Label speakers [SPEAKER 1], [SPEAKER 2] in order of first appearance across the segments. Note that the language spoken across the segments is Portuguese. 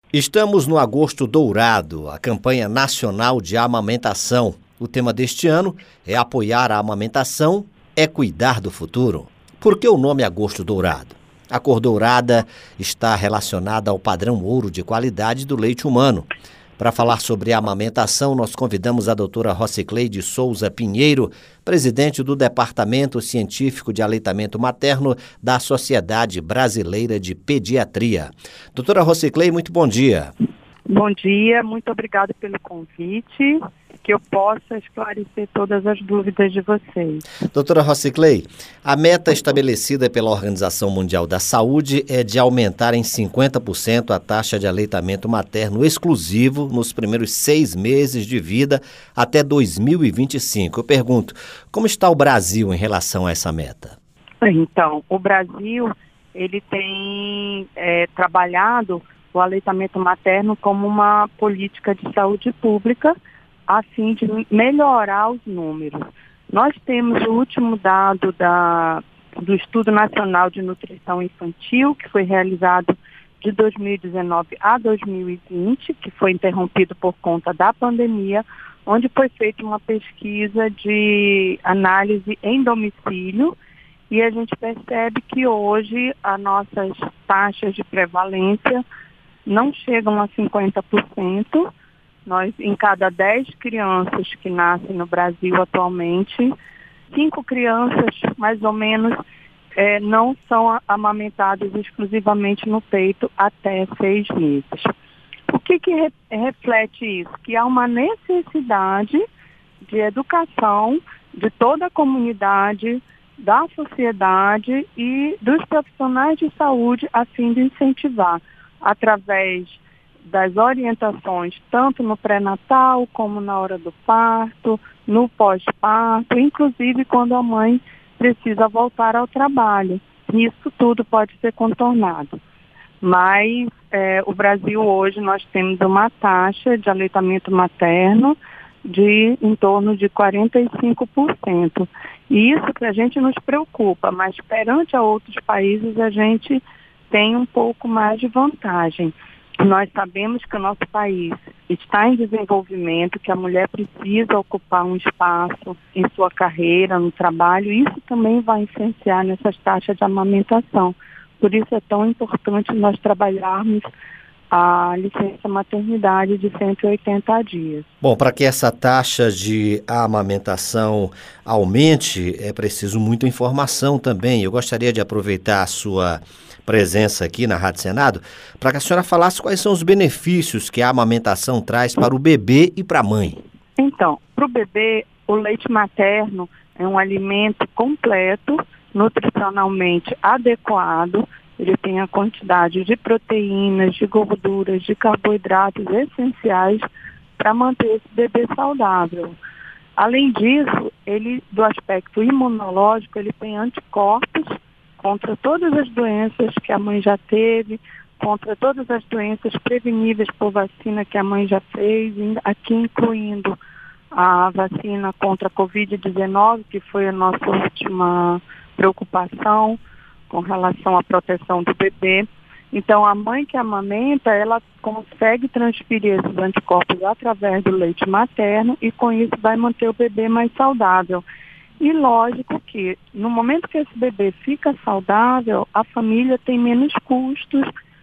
[SPEAKER 1] Estamos no Agosto Dourado, a campanha nacional de amamentação. O tema deste ano é apoiar a amamentação, é cuidar do futuro. Por que o nome Agosto Dourado? A cor dourada está relacionada ao padrão ouro de qualidade do leite humano. Para falar sobre a amamentação, nós convidamos a doutora Rocicleide Souza Pinheiro, presidente do Departamento Científico de Aleitamento Materno da Sociedade Brasileira de Pediatria. Doutora Rocicleide, muito bom dia.
[SPEAKER 2] Bom dia, muito obrigada pelo convite, que eu possa esclarecer todas as dúvidas de vocês.
[SPEAKER 1] Doutora Rocicleide, a meta estabelecida pela Organização Mundial da Saúde é de aumentar em 50% a taxa de aleitamento materno exclusivo nos primeiros 6 meses de vida até 2025. Eu pergunto, como está o Brasil em relação a essa meta?
[SPEAKER 2] Então, o Brasil, ele tem trabalhado o aleitamento materno como uma política de saúde pública, a fim de melhorar os números. Nós temos o último dado do Estudo Nacional de Nutrição Infantil, que foi realizado de 2019 a 2020, que foi interrompido por conta da pandemia, onde foi feita uma pesquisa de análise em domicílio, e a gente percebe que hoje as nossas taxas de prevalência não chegam a 50%. Nós, em cada 10 crianças que nascem no Brasil atualmente, 5 crianças, mais ou menos, não são amamentadas exclusivamente no peito até 6 meses. O que reflete isso? Que há uma necessidade de educação de toda a comunidade, da sociedade e dos profissionais de saúde, a fim de incentivar, através das orientações, tanto no pré-natal como na hora do parto, no pós-parto, inclusive quando a mãe precisa voltar ao trabalho. Isso tudo pode ser contornado. Mas o Brasil hoje nós temos uma taxa de aleitamento materno de em torno de 45%. E isso que a gente nos preocupa, mas perante a outros países a gente tem um pouco mais de vantagem. Nós sabemos que o nosso país está em desenvolvimento, que a mulher precisa ocupar um espaço em sua carreira, no trabalho, e isso também vai influenciar nessas taxas de amamentação. Por isso é tão importante nós trabalharmos a licença maternidade de 180 dias.
[SPEAKER 1] Bom, para que essa taxa de amamentação aumente, é preciso muita informação também. Eu gostaria de aproveitar a sua presença aqui na Rádio Senado para que a senhora falasse quais são os benefícios que a amamentação traz para o bebê e para a mãe.
[SPEAKER 2] Então, para o bebê, o leite materno é um alimento completo, nutricionalmente adequado. Ele tem a quantidade de proteínas, de gorduras, de carboidratos essenciais para manter esse bebê saudável. Além disso, ele, do aspecto imunológico, ele tem anticorpos contra todas as doenças que a mãe já teve, contra todas as doenças preveníveis por vacina que a mãe já fez, aqui incluindo a vacina contra a Covid-19, que foi a nossa última preocupação com relação à proteção do bebê. Então, a mãe que amamenta, ela consegue transferir esses anticorpos através do leite materno e, com isso, vai manter o bebê mais saudável. E, lógico que, no momento que esse bebê fica saudável, a família tem menos custos,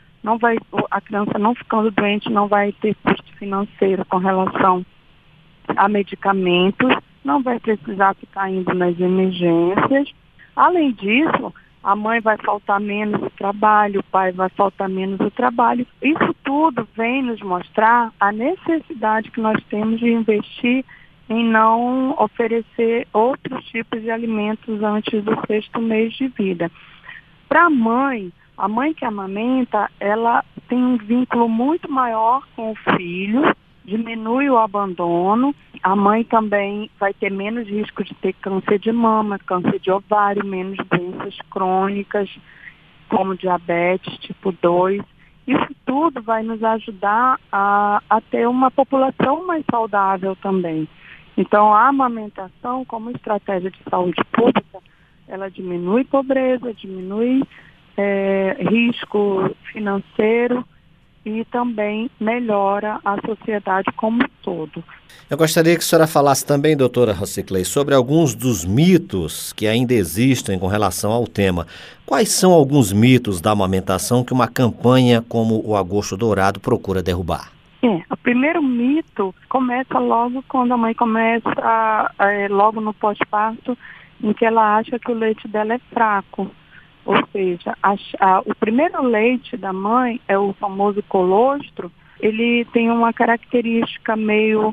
[SPEAKER 2] a criança não ficando doente não vai ter custo financeiro com relação a medicamentos, não vai precisar ficar indo nas emergências. Além disso, a mãe vai faltar menos o trabalho, o pai vai faltar menos o trabalho. Isso tudo vem nos mostrar a necessidade que nós temos de investir em não oferecer outros tipos de alimentos antes do 6º mês de vida. Para a mãe que amamenta, ela tem um vínculo muito maior com o filho, diminui o abandono. A mãe também vai ter menos risco de ter câncer de mama, câncer de ovário, menos doenças crônicas, como diabetes tipo 2. Isso tudo vai nos ajudar a ter uma população mais saudável também. Então, a amamentação, como estratégia de saúde pública, ela diminui pobreza, diminui risco financeiro e também melhora a sociedade como um todo.
[SPEAKER 1] Eu gostaria que a senhora falasse também, doutora Rociclei, sobre alguns dos mitos que ainda existem com relação ao tema. Quais são alguns mitos da amamentação que uma campanha como o Agosto Dourado procura derrubar?
[SPEAKER 2] O primeiro mito começa logo quando a mãe começa, logo no pós-parto, em que ela acha que o leite dela é fraco. Ou seja, o primeiro leite da mãe, é o famoso colostro, ele tem uma característica meio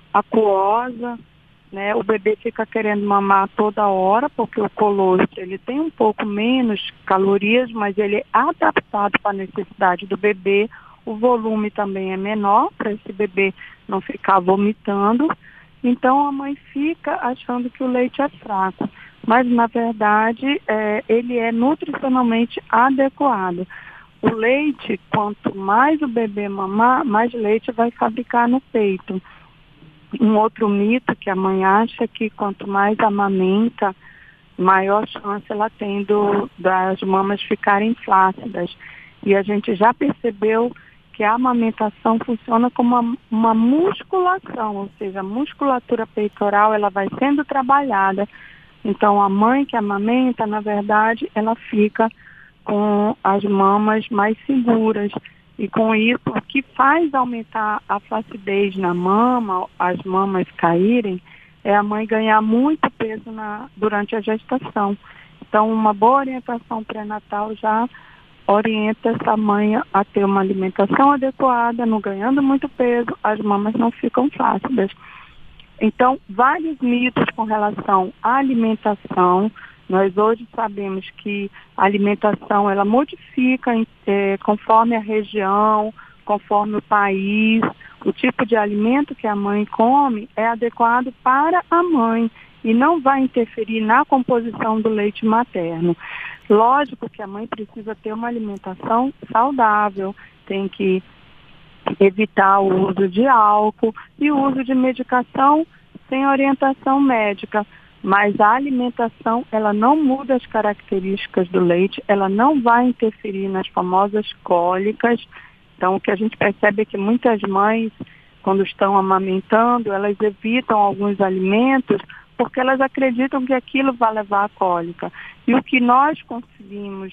[SPEAKER 2] aquosa, né? O bebê fica querendo mamar toda hora, porque o colostro ele tem um pouco menos calorias, mas ele é adaptado para a necessidade do bebê. O volume também é menor, para esse bebê não ficar vomitando. Então a mãe fica achando que o leite é fraco, mas na verdade ele é nutricionalmente adequado. O leite, quanto mais o bebê mamar, mais leite vai fabricar no peito. Um outro mito que a mãe acha que quanto mais amamenta, maior chance ela tem das mamas ficarem flácidas. E a gente já percebeu que a amamentação funciona como uma musculação, ou seja, a musculatura peitoral ela vai sendo trabalhada. Então a mãe que amamenta, na verdade, ela fica com as mamas mais seguras. E com isso, o que faz aumentar a flacidez na mama, as mamas caírem, é a mãe ganhar muito peso durante a gestação. Então, uma boa orientação pré-natal já orienta essa mãe a ter uma alimentação adequada, não ganhando muito peso, as mamas não ficam flácidas. Então, vários mitos com relação à alimentação. Nós hoje sabemos que a alimentação ela modifica conforme a região, conforme o país. O tipo de alimento que a mãe come é adequado para a mãe e não vai interferir na composição do leite materno. Lógico que a mãe precisa ter uma alimentação saudável, tem que evitar o uso de álcool e o uso de medicação sem orientação médica. Mas a alimentação, ela não muda as características do leite, ela não vai interferir nas famosas cólicas. Então, o que a gente percebe é que muitas mães, quando estão amamentando, elas evitam alguns alimentos porque elas acreditam que aquilo vai levar à cólica. E o que nós conseguimos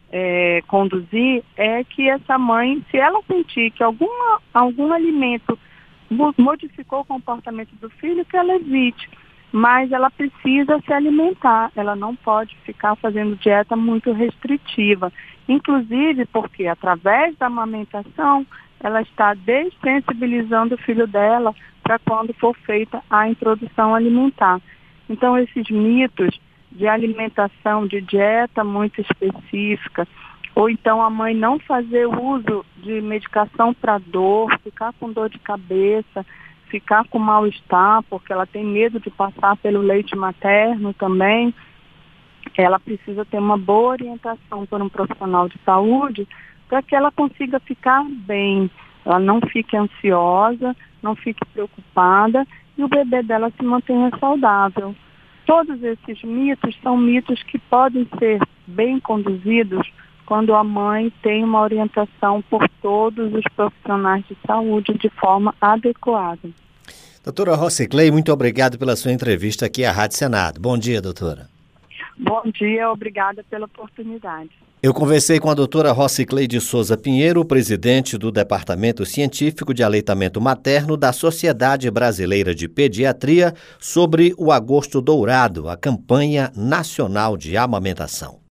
[SPEAKER 2] conduzir é que essa mãe, se ela sentir que algum alimento modificou o comportamento do filho, que ela evite. Mas ela precisa se alimentar, ela não pode ficar fazendo dieta muito restritiva. Inclusive porque através da amamentação, ela está dessensibilizando o filho dela para quando for feita a introdução alimentar. Então esses mitos de alimentação, de dieta muito específica, ou então a mãe não fazer uso de medicação para dor, ficar com dor de cabeça, ficar com mal-estar, porque ela tem medo de passar pelo leite materno também, ela precisa ter uma boa orientação por um profissional de saúde para que ela consiga ficar bem, ela não fique ansiosa, não fique preocupada e o bebê dela se mantenha saudável. Todos esses mitos são mitos que podem ser bem conduzidos quando a mãe tem uma orientação por todos os profissionais de saúde de forma adequada.
[SPEAKER 1] Doutora Rociclei, muito obrigado pela sua entrevista aqui à Rádio Senado. Bom dia, doutora.
[SPEAKER 2] Bom dia, obrigada pela oportunidade.
[SPEAKER 1] Eu conversei com a doutora Rociclei de Souza Pinheiro, presidente do Departamento Científico de Aleitamento Materno da Sociedade Brasileira de Pediatria, sobre o Agosto Dourado, a campanha nacional de amamentação.